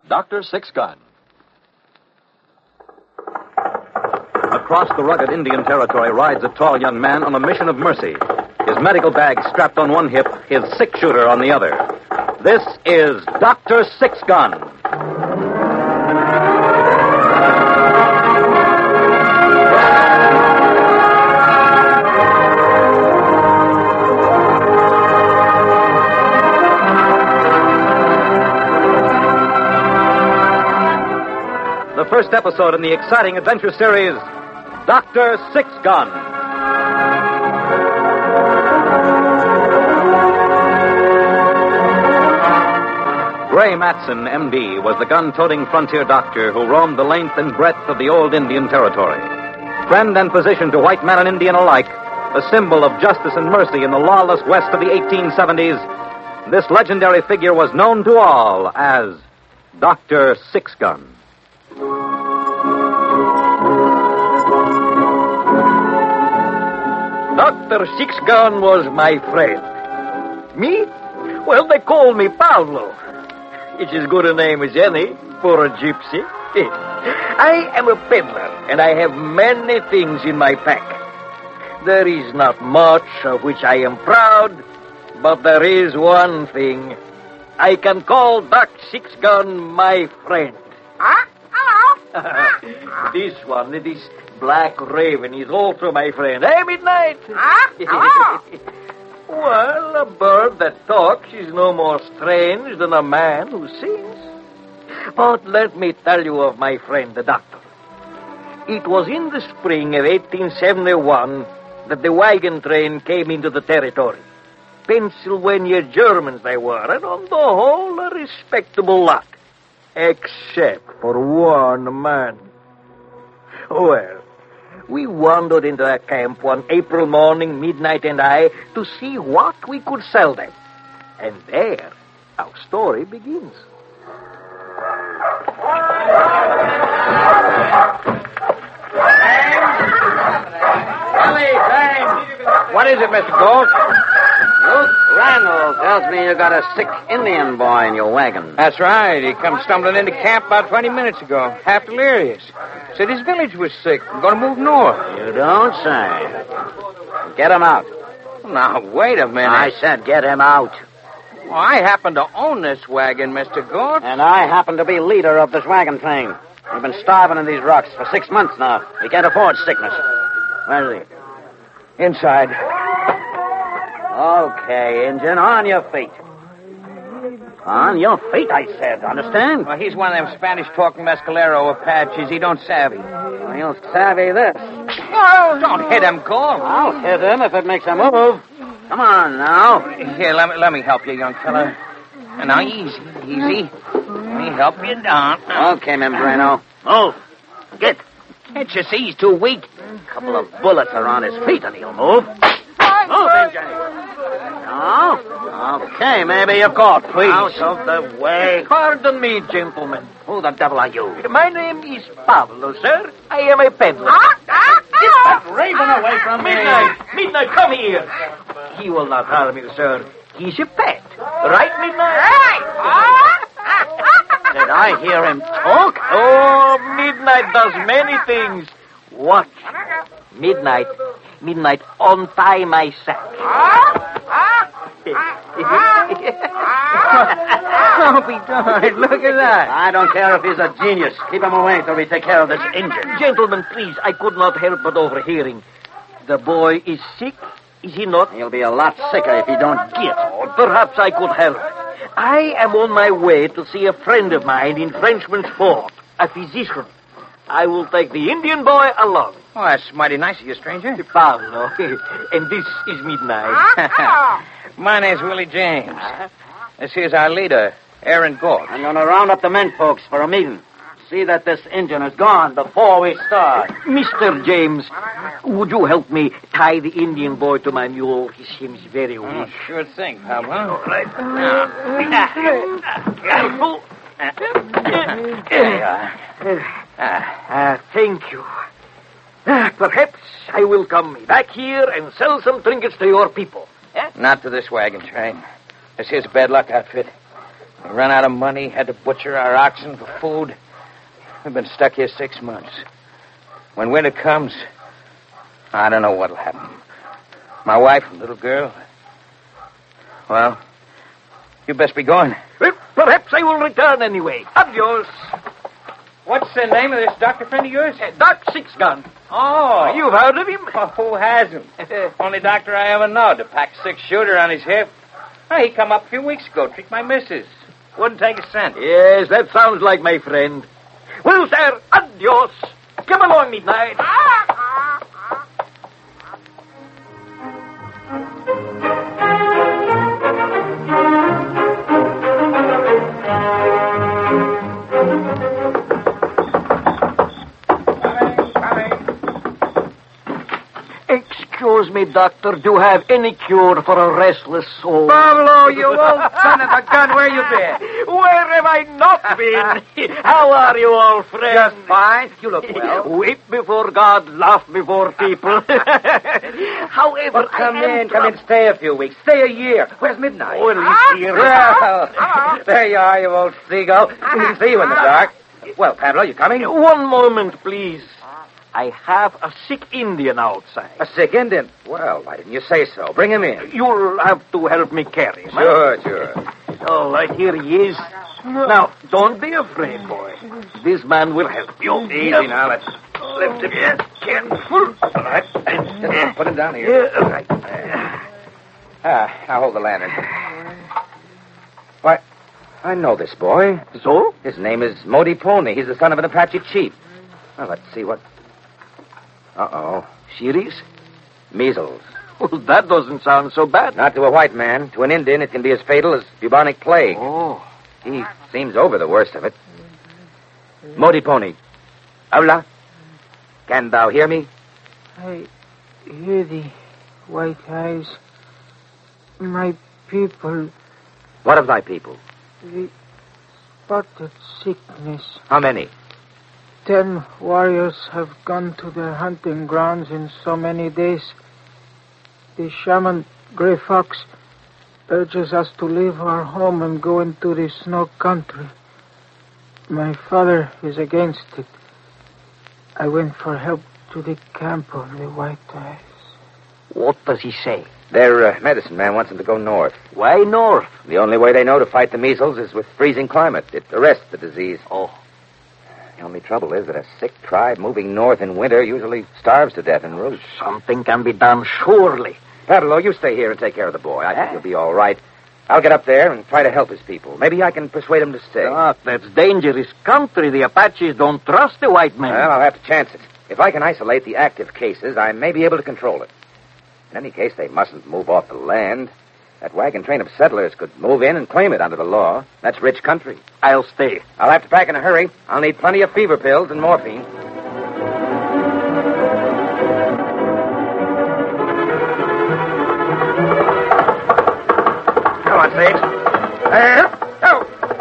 Dr. Six Gun. Across the rugged Indian territory rides a tall young man on a mission of mercy. His medical bag strapped on one hip, his six-shooter on the other. This is Dr. Six Gun. The first episode in the exciting adventure series, Dr. Six Gun. Gray Matson, M.D., was the gun-toting frontier doctor who roamed the length and breadth of the old Indian territory. Friend and physician to white man and Indian alike, a symbol of justice and mercy in the lawless west of the 1870s, this legendary figure was known to all as Dr. Six Gun. Dr. Six Gun was my friend. Me? Well, they call me Pablo. It's as good a name as any for a gypsy. I am a peddler, and I have many things in my pack. There is not much of which I am proud, but there is one thing. I can call Doc Six Gun my friend. Hello. This Black Raven is also my friend. Hey, Midnight. Hello. Well, a bird that talks is no more strange than a man who sings. But let me tell you of my friend, the doctor. It was in the spring of 1871 that the wagon train came into the territory. Pennsylvania Germans they were, and on the whole, a respectable lot. Except for one man. Well, we wandered into a camp one April morning, Midnight and I, to see what we could sell them. And there, our story begins. What is it, Mr. Gold? Luke Randall tells me you got a sick Indian boy in your wagon. That's right. He come stumbling into camp about 20 minutes ago, half delirious. Said his village was sick. Going to move north. You don't say. Get him out. Now, wait a minute. I said get him out. Well, I happen to own this wagon, Mr. Gold. And I happen to be leader of this wagon train. We've been starving in these rocks for 6 months now. We can't afford sickness. Where is he? Inside. Okay, Injun, on your feet. On your feet, I said. Understand? Well, he's one of them Spanish-talking mescalero Apaches. He don't savvy. Well, he'll savvy this. Oh, don't hit him, Gold. I'll hit him if it makes a move. Come on, now. Here, let me help you, young fella. Now, easy. Let me help you down. Okay, Membrano. Move. Get. Can't you see he's too weak? A couple of bullets are on his feet and he'll move. Move, Injun. No? Okay, maybe you're caught, please. Out of the way. Pardon me, gentlemen. Who the devil are you? My name is Pablo, sir. I am a peddler. Get that raven away from me. Midnight, come here. He will not harm you, sir. He's a pet. Right, Midnight? Did I hear him talk? Oh, Midnight does many things. Watch. Midnight, untie my sack. Don't be darned. Look at that. I don't care if he's a genius. Keep him away till we take care of this Injun. Gentlemen, please, I could not help but overhearing. The boy is sick, is he not? He'll be a lot sicker if he don't get. Oh, perhaps I could help. I am on my way to see a friend of mine in Frenchman's Fort, a physician. I will take the Indian boy along. Oh, that's mighty nice of you, stranger. Pablo, and this is Midnight. My name's Willie James. This here's our leader, Aaron Galt. I'm going to round up the men folks for a meeting. See that this Injun is gone before we start. Mr. James, would you help me tie the Indian boy to my mule? He seems very weak. Oh, sure thing, Pablo. All right. Thank you. Perhaps I will come back here and sell some trinkets to your people. Not to this wagon train. This here's a bad luck outfit. We run out of money, had to butcher our oxen for food. We've been stuck here 6 months. When winter comes, I don't know what'll happen. My wife and little girl, well, you best be going. Well, perhaps I will return anyway. Adios. What's the name of this doctor friend of yours? Doc Six-Gun. Oh. You've heard of him? Oh, who hasn't? Only doctor I ever know to pack 6-shooter on his hip. Oh, he come up a few weeks ago, treat my missus. Wouldn't take a cent. Yes, that sounds like my friend. Well, sir, adios. Come along, Midnight. Excuse me, doctor. Do you have any cure for a restless soul? Pablo, you old son of a gun, where you been? Where have I not been? How are you, old friend? Just fine. You look well. Weep before God, laugh before people. However, Well, come in, stay a few weeks. Stay a year. Where's Midnight? Oh, he's here. Well, there you are, you old seagull. We can see you in the dark. Well, Pablo, you coming? One moment, please. I have a sick Indian outside. A sick Indian? Well, why didn't you say so? Bring him in. You'll have to help me carry him. Sure. All right, here he is. Now, don't be afraid, boy. This man will help you. Easy now, let's Lift him in. Careful. All right. Put him down here. Yeah. Right. I'll hold the lantern. Why, I know this boy. So? His name is Modi Pony. He's the son of an Apache chief. Well, let's see what... Uh-oh. Serious? Measles. Well, that doesn't sound so bad. Not to a white man. To an Indian, it can be as fatal as bubonic plague. Oh. He seems over the worst of it. Modi Pony. Hola. Can thou hear me? I hear thee, White Eyes. My people, What of thy people? the spotted sickness. How many? 10 warriors have gone to their hunting grounds in so many days. The shaman, Grey Fox, urges us to leave our home and go into the snow country. My father is against it. I went for help to the camp of the White Eyes. What does he say? Their medicine man wants them to go north. Why north? The only way they know to fight the measles is with freezing climate. It arrests the disease. Oh. The only trouble is that a sick tribe moving north in winter usually starves to death en route. Something can be done, surely. Pablo, you stay here and take care of the boy. I think he'll be all right. I'll get up there and try to help his people. Maybe I can persuade him to stay. Doc, that's dangerous country. The Apaches don't trust the white men. Well, I'll have to chance it. If I can isolate the active cases, I may be able to control it. In any case, they mustn't move off the land. That wagon train of settlers could move in and claim it under the law. That's rich country. I'll stay. I'll have to pack in a hurry. I'll need plenty of fever pills and morphine. Come on, Sage. There. Go.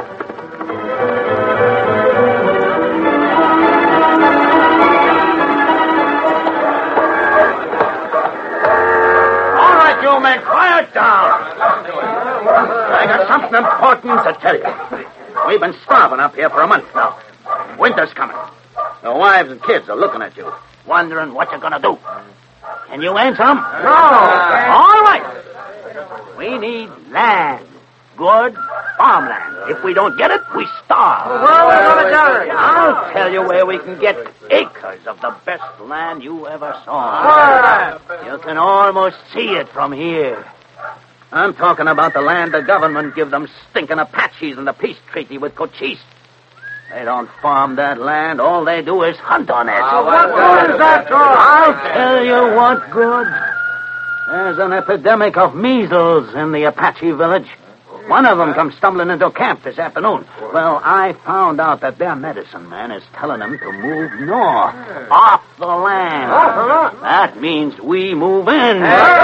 All right, you men, quiet down. I got something important to tell you. We've been starving up here for a month now. Winter's coming. The wives and kids are looking at you, wondering what you're going to do. Can you answer them? No. All right. We need land. Good farmland. If we don't get it, we starve. I'll tell you where we can get acres of the best land you ever saw. You can almost see it from here. I'm talking about the land the government give them stinking Apaches in the peace treaty with Cochise. They don't farm that land. All they do is hunt on it. What good is that to us? I'll tell you what good. There's an epidemic of measles in the Apache village. One of them come stumbling into camp this afternoon. Well, I found out that their medicine man is telling them to move north, off the land. That means we move in.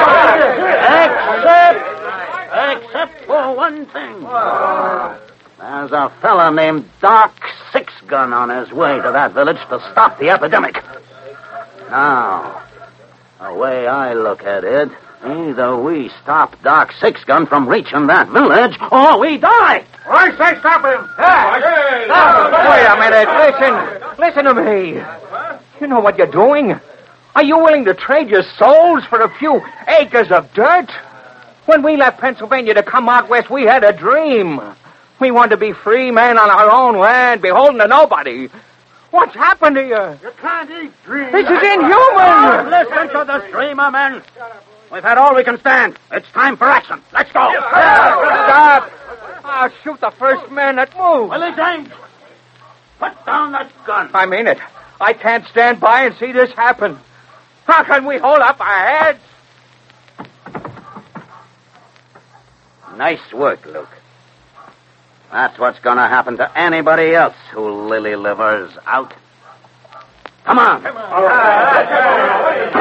Except for one thing. There's a fella named Doc Six-Gun on his way to that village to stop the epidemic. Now, the way I look at it, either we stop Doc Six-Gun from reaching that village, or we die. I say stop him. Wait a minute. Listen to me. You know what you're doing? Are you willing to trade your souls for a few acres of dirt? When we left Pennsylvania to come out west, we had a dream. We wanted to be free men on our own land, beholden to nobody. What's happened to you? You can't eat dreams. This is inhuman. Listen to the dreamer, men. We've had all we can stand. It's time for action. Let's go. Stop. I'll shoot the first man that moves. Willie James, put down that gun. I mean it. I can't stand by and see this happen. How can we hold up our heads? Nice work, Luke. That's what's going to happen to anybody else who lily-livers out. Come on. All right.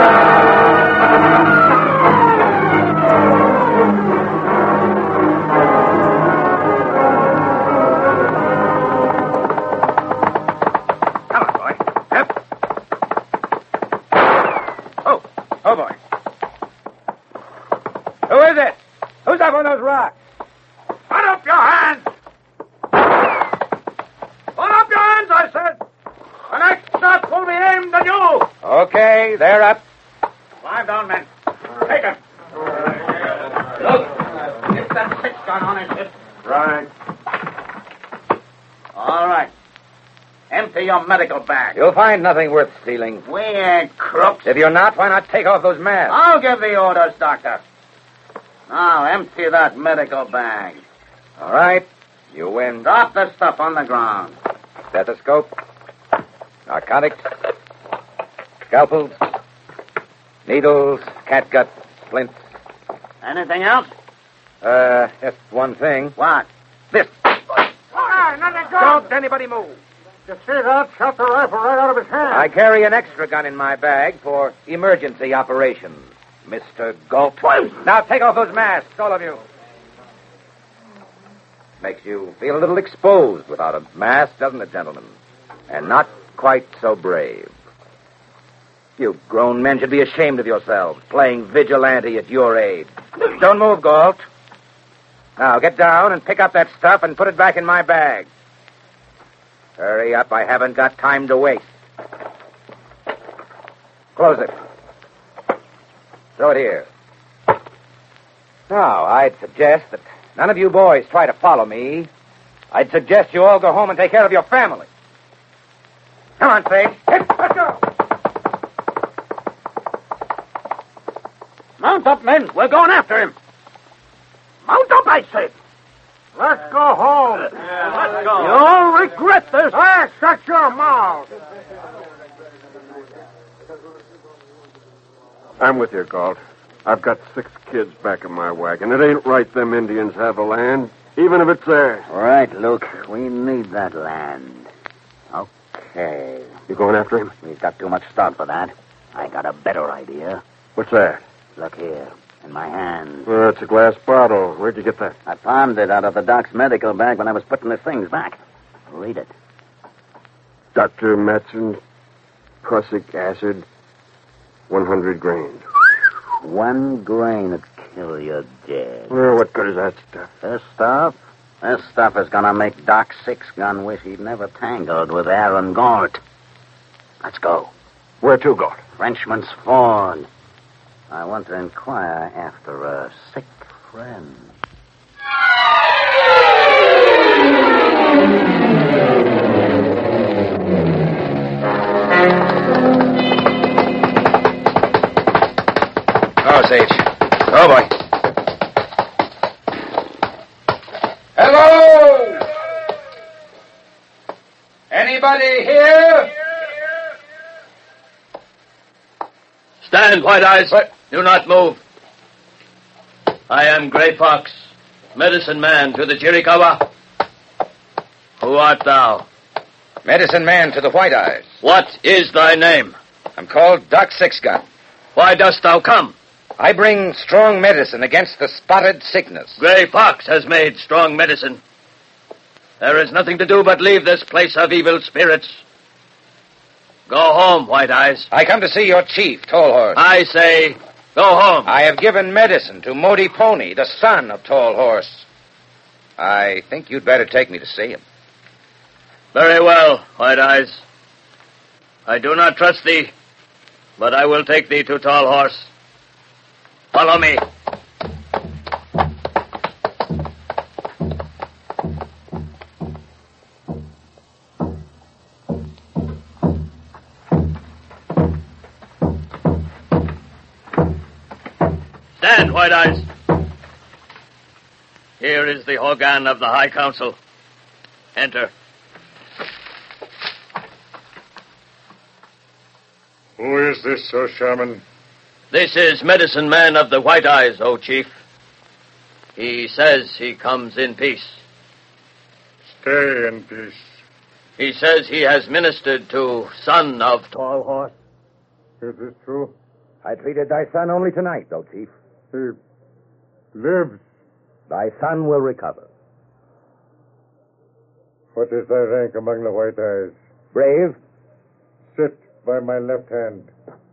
Come on, boy. Yep. Oh, boy. Who is it? Who's up on those rocks? Put up your hands! Put up your hands, I said! The next shot will be aimed at you! Okay, they're up. Climb down, men. Take him. Look, get that 6-gun on his hip. Right. All right. Empty your medical bag. You'll find nothing worth stealing. We ain't crooks. If you're not, why not take off those masks? I'll give the orders, Doctor. Now, empty that medical bag. All right. You win. Drop the stuff on the ground. Stethoscope. Narcotics. Scalpels. Needles. Catgut. Splints. Anything else? Just one thing. What? This. Nothing. Don't anybody move. You see that? Shot the rifle right out of his hand. I carry an extra gun in my bag for emergency operations, Mr. Galt. Now take off those masks, all of you. Makes you feel a little exposed without a mask, doesn't it, gentlemen? And not quite so brave. You grown men should be ashamed of yourselves, playing vigilante at your age. Don't move, Galt. Now, get down and pick up that stuff and put it back in my bag. Hurry up, I haven't got time to waste. Close it. Throw it here. Now, I'd suggest that none of you boys try to follow me. I'd suggest you all go home and take care of your family. Come on, Sage. Let's go. Mount up, men. We're going after him. Mount up, I said. Let's go home. Let's go. You'll regret this. Hey, shut your mouth. I'm with you, Galt. I've got 6 kids back in my wagon. It ain't right them Indians have the land, even if it's theirs. All right, Luke. We need that land. Okay. You going after him? We've got too much start for that. I got a better idea. What's that? Look here, in my hand. Well, it's a glass bottle. Where'd you get that? I palmed it out of the doc's medical bag when I was putting the things back. Read it. Dr. Matson, prussic acid, 100 grains. 1 grain would kill you dead. Well, what good is that stuff? This stuff? This stuff is going to make Doc 6-gun wish he'd never tangled with Aaron Galt. Let's go. Where to, Galt? Frenchman's Ford. I want to inquire after a sick friend. Oh, Sage. Oh, boy. Hello! Anybody here? Stand, White Eyes. What? Do not move. I am Gray Fox, medicine man to the Chiricahua. Who art thou? Medicine man to the White Eyes. What is thy name? I'm called Doc 6-gun. Why dost thou come? I bring strong medicine against the spotted sickness. Gray Fox has made strong medicine. There is nothing to do but leave this place of evil spirits. Go home, White Eyes. I come to see your chief, Tall Horse. I say, go home. I have given medicine to Modi Pony, the son of Tall Horse. I think you'd better take me to see him. Very well, White Eyes. I do not trust thee, but I will take thee to Tall Horse. Follow me. Stand, White Eyes. Here is the Hogan of the High Council. Enter. Who is this, O shaman? This is Medicine Man of the White Eyes, O Chief. He says he comes in peace. Stay in peace. He says he has ministered to son of Tall Horse. Is this true? I treated thy son only tonight, O Chief. He lives. Thy son will recover. What is thy rank among the White Eyes? Brave? Sit by my left hand.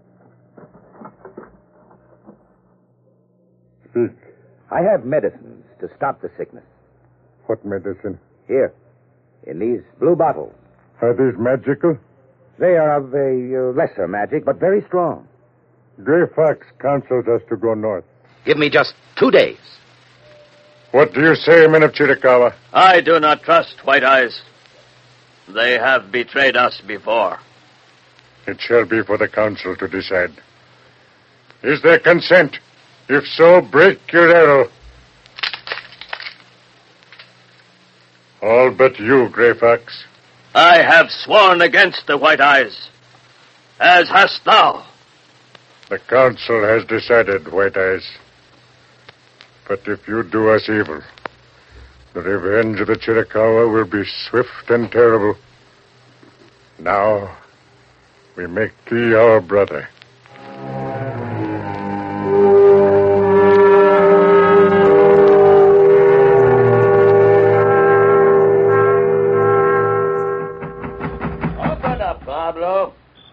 Speak. I have medicines to stop the sickness. What medicine? Here, in these blue bottles. Are these magical? They are of a lesser magic, but very strong. Gray Fox counsels us to go north. Give me just 2 days. What do you say, men of Chiricahua? I do not trust White Eyes. They have betrayed us before. It shall be for the council to decide. Is there consent? If so, break your arrow. All but you, Gray Fox. I have sworn against the White Eyes, as hast thou. The council has decided, White Eyes. But if you do us evil, the revenge of the Chiricahua will be swift and terrible. Now, we make thee our brother. Open up, Pablo.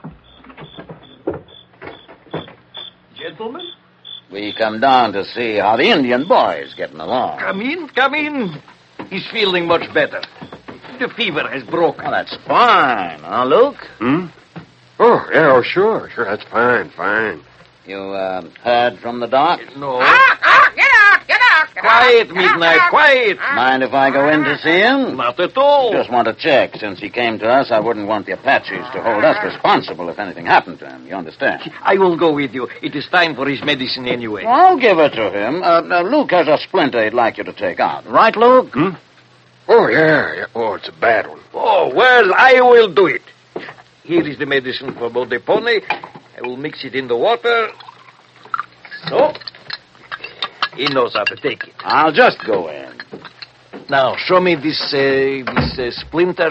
Gentlemen? We come down to see how the Indian boy's getting along. Come in. He's feeling much better. The fever has broken. Oh, that's fine, huh, Luke? Oh, yeah, oh, sure, that's fine. You, heard from the doc? No. Get out! Quiet, Midnight, quiet. Mind if I go in to see him? Not at all. Just want to check. Since he came to us, I wouldn't want the Apaches to hold us responsible if anything happened to him. You understand? I will go with you. It is time for his medicine anyway. I'll give it to him. Luke has a splinter he'd like you to take out. Right, Luke? Oh, yeah. Oh, it's a bad one. Oh, well, I will do it. Here is the medicine for Modipone. I will mix it in the water. So. He knows how to take it. I'll just go in. Now, show me this splinter.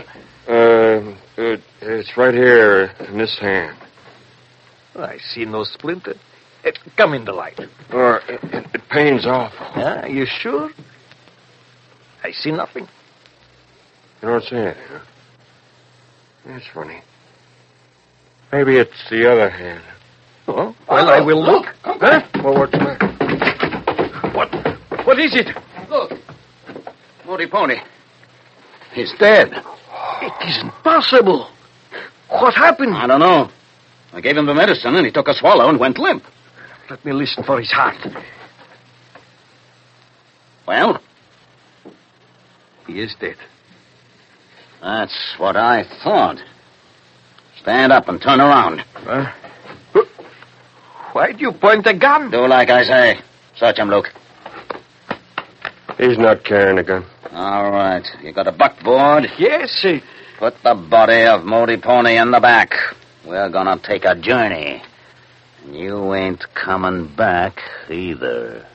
It's right here in this hand. I see no splinter. Come in the light. It pains awful. Are you sure? I see nothing. You don't see anything, huh? That's funny. Maybe it's the other hand. Oh, well, I will look. Huh? Well, what's the matter? What is it? Look. Modipone. He's dead. It isn't possible. What happened? I don't know. I gave him the medicine, and he took a swallow and went limp. Let me listen for his heart. Well? He is dead. That's what I thought. Stand up and turn around. Why do you point a gun? Do like I say. Search him, Luke. He's not carrying a gun. All right. You got a buckboard? Yes. Put the body of Modipone in the back. We're gonna take a journey. And you ain't coming back either.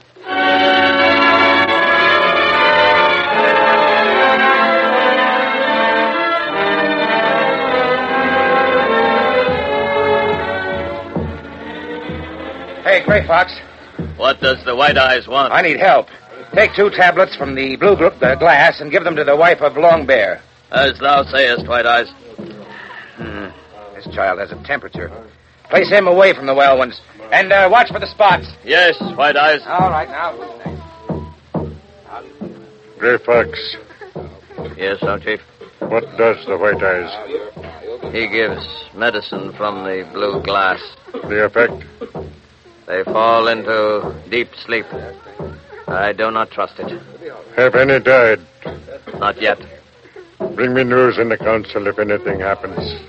Hey, Gray Fox. What does the White Eyes want? I need help. Take 2 tablets from the blue group, the glass, and give them to the wife of Long Bear. As thou sayest, White Eyes. This child has a temperature. Place him away from the well ones. And watch for the spots. Yes, White Eyes. All right, now. Gray Fox, Yes, sir, Chief. what does the White Eyes? He gives medicine from the blue glass. The effect? They fall into deep sleep. I do not trust it. Have any died? Not yet. Bring me news in the council if anything happens.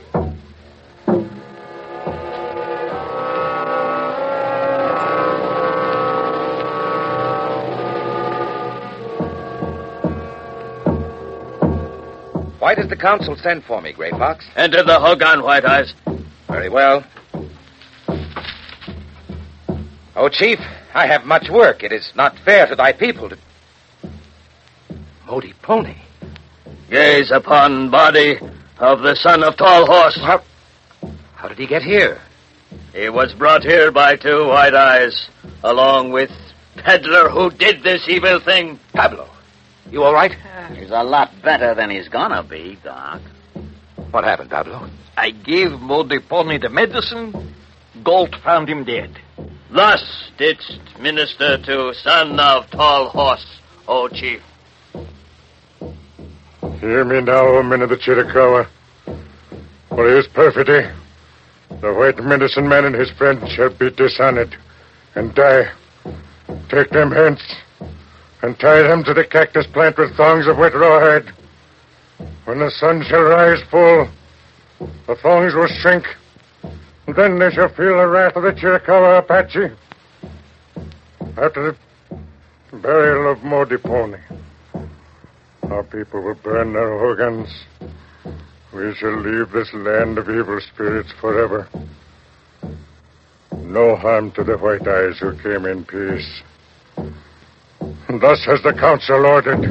Why does the council send for me, Gray Fox? Enter the Hogan, White Eyes. Very well. Oh, Chief, I have much work. It is not fair to thy people to... Modi Pony. Gaze upon body of the son of Tall Horse. How did he get here? He was brought here by 2 White Eyes, along with peddler who did this evil thing. Pablo, you all right? He's a lot better than he's gonna be, Doc. What happened, Pablo? I gave Modiponi the medicine. Galt found him dead. Thus didst minister to son of Tall Horse, O Chief. Hear me now, O men of the Chiricahua. For his perfidy, the white medicine man and his friend shall be dishonored and die. Take them hence and tie them to the cactus plant with thongs of wet rawhide. When the sun shall rise full, the thongs will shrink. Then they shall feel the wrath of the Chiricahua Apache. After the burial of Modiponi, our people will burn their hogans. We shall leave this land of evil spirits forever. No harm to the White Eyes who came in peace. Thus has the council ordered.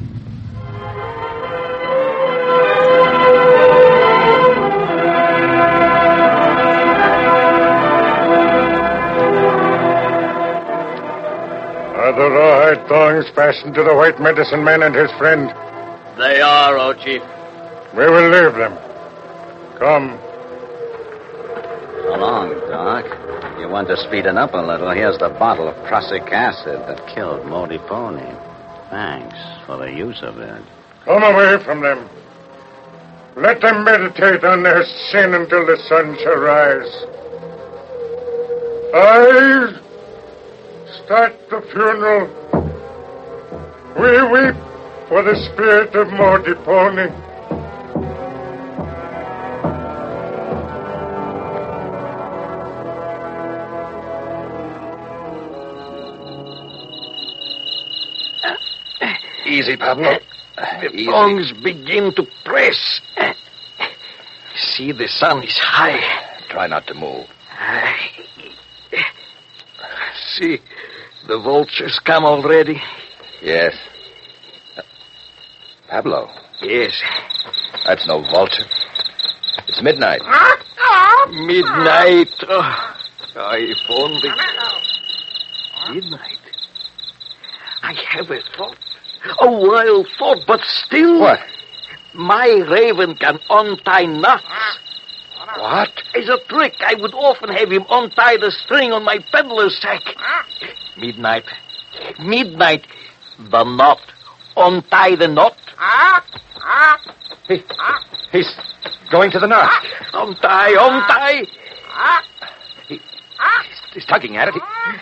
Are the rawhide thongs fastened to the white medicine man and his friend? They are, O Chief. We will leave them. Come. So long, Doc. You want to speed it up a little? Here's the bottle of prussic acid that killed Modiponi. Thanks for the use of it. Come away from them. Let them meditate on their sin until the sun shall rise. I start the funeral. We weep for the spirit of Modiponi. Easy, Pablo. The thongs begin to press. See, the sun is high. Try not to move. See, the vultures come already. Yes. Pablo. Yes. That's no vulture. It's midnight. Midnight. Oh, if only. Midnight. I have a thought. A wild thought, but still... What? My raven can untie knots. What? As a trick, I would often have him untie the string on my peddler's sack. Midnight. Midnight. The knot. Untie the knot. He's going to the knot. Untie. He's tugging at it.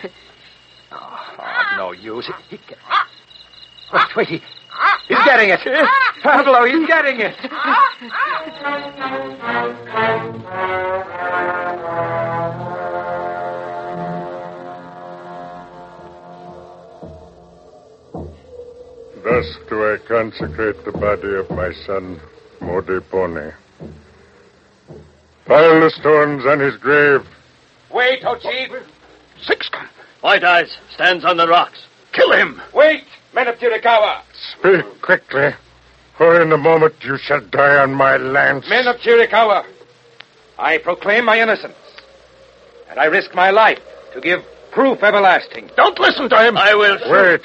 No use. He can... Wait, he's getting it. Pablo, he's getting it. Thus do I consecrate the body of my son, Modiponi. Pile the stones on his grave. Wait, O Chief. Six-gun. White Eyes stands on the rocks. Kill him! Wait, men of Chiricahua. Speak quickly, or in a moment you shall die on my lance. Men of Chiricahua, I proclaim my innocence, and I risk my life to give proof everlasting. Don't listen to him. I will shoot. Wait.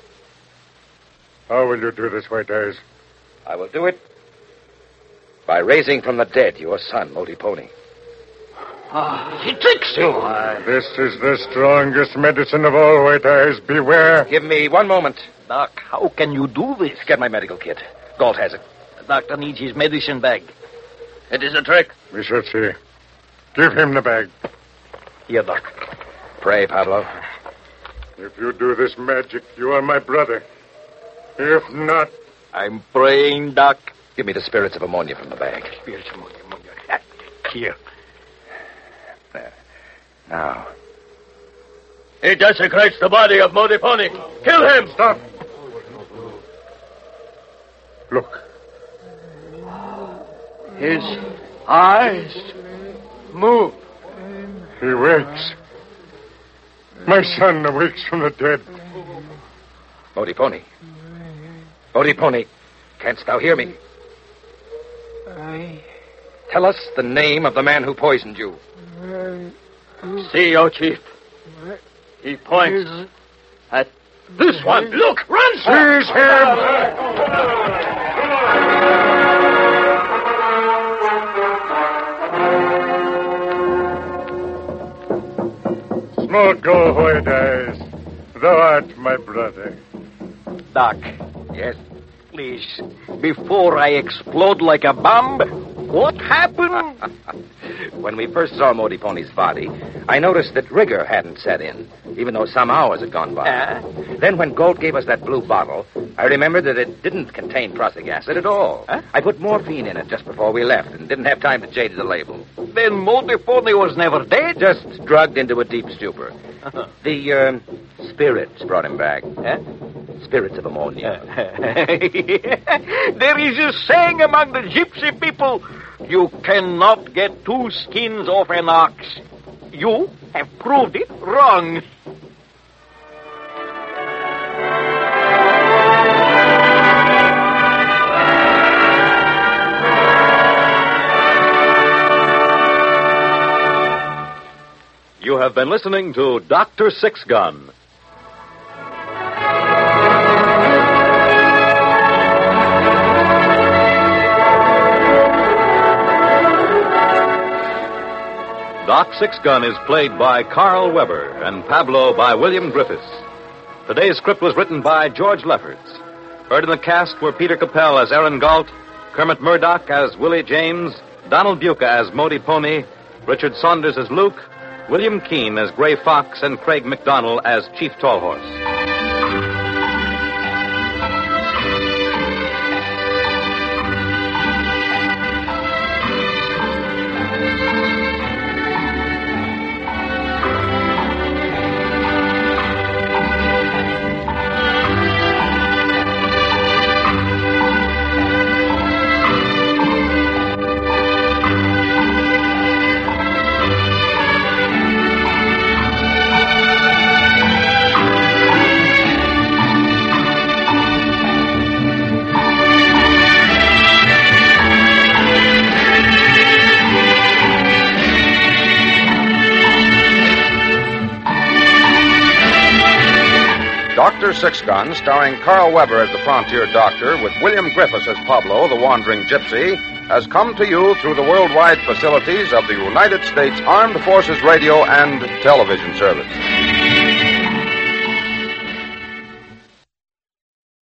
How will you do this, White Eyes? I will do it by raising from the dead your son, Modiponi. He tricks you. This is the strongest medicine of all, White Eyes. Beware. Give me 1 moment. Doc, how can you do this? Get my medical kit. Galt has it. The doctor needs his medicine bag. It is a trick. We shall see. Give him the bag. Here, Doc. Pray, Pablo. If you do this magic, you are my brother. If not... I'm praying, Doc. Give me the spirits of ammonia from the bag. Spirits of ammonia. Here. There. Now. He desecrates the body of Modi Pony. Kill him! Stop. Look. His eyes move. He wakes. My son awakes from the dead. Modi Pony. Modi Pony, canst thou hear me? Tell us the name of the man who poisoned you. See, O Chief. He points at this one. Look, run! Seize him! Smoke, go, White Eyes. Thou art my brother. Doc. Yes? Please, before I explode like a bomb, what happened? When we first saw Modi Pony's body, I noticed that rigor hadn't set in, even though some hours had gone by. Then when Galt gave us that blue bottle, I remembered that it didn't contain prussic acid at all. I put morphine in it just before we left and didn't have time to change the label. Then Modi Pony was never dead? Just drugged into a deep stupor. The spirits brought him back. Spirits of ammonia. There is a saying among the gypsy people, you cannot get 2 skins off an ox. You have proved it wrong. You have been listening to Dr. Six Gun. Doc Six Gun is played by Carl Weber and Pablo by William Griffiths. Today's script was written by George Lefferts. Heard in the cast were Peter Capell as Aaron Galt, Kermit Murdoch as Willie James, Donald Buca as Modi Pony, Richard Saunders as Luke, William Keane as Gray Fox, and Craig McDonnell as Chief Tallhorse. Dr. Six Gun, starring Carl Weber as the frontier doctor, with William Griffiths as Pablo, the wandering gypsy, has come to you through the worldwide facilities of the United States Armed Forces Radio and Television Service.